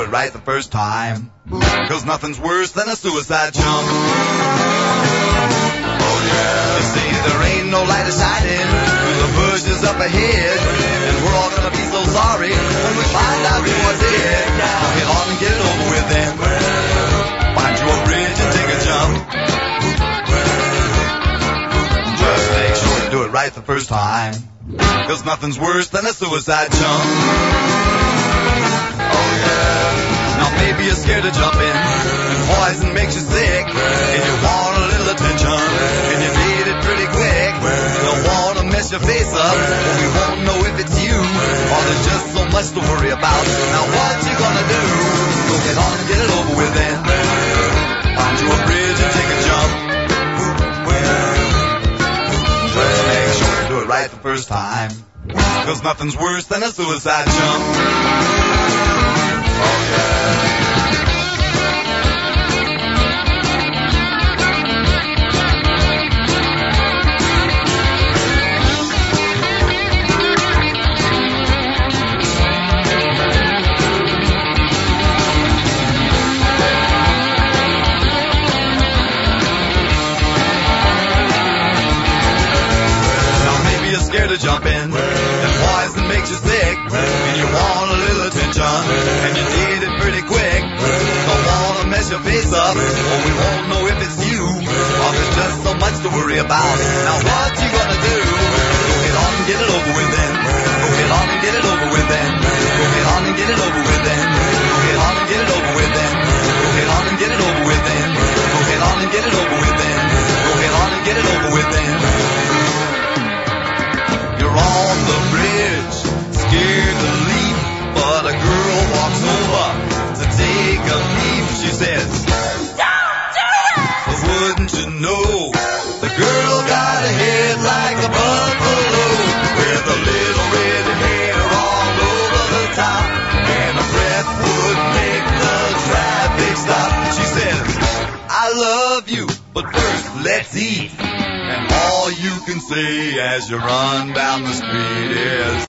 do it right the first time. 'Cause nothing's worse than a suicide jump. Oh yeah. You see, there ain't no light shining through the bushes up ahead, and we're all gonna be so sorry when we find out who was dead. Now get on and get it over with then. Find you a bridge and take a jump. Just make sure you do it right the first time. 'Cause nothing's worse than a suicide jump. Oh yeah. Now maybe you're scared to jump in, and poison makes you sick, and you want a little attention, and you need it pretty quick. Don't want to mess your face up, but we won't know if it's you, or there's just so much to worry about. Now what you gonna do? Go get on and get it over with then. Find you a bridge and take a jump. Just make sure you do it right the first time. 'Cause nothing's worse than a suicide jump. Oh yeah. Scared to jump in, and poison makes you sick, and you want a little attention, and you need it pretty quick. Don't want to mess your face up, or we won't know if it's you, or there's just so much to worry about. Now what you gonna do? Go get on and get it over with then. Go get on and get it over with then. Go get on and get it over with then. Go get on and get it over with then. Go get on and get it over with then. Go get on and get it over with then. Go get on and get it over with then. You're on the bridge, scared to leap, but a girl walks over to take a peep. She says, "Don't do it!" But wouldn't you know, the girl got a head like a buffalo, with a little red hair all over the top, and a breath would make the traffic stop. She says, "I love you, but first let's eat." And all you can say as you run down the street is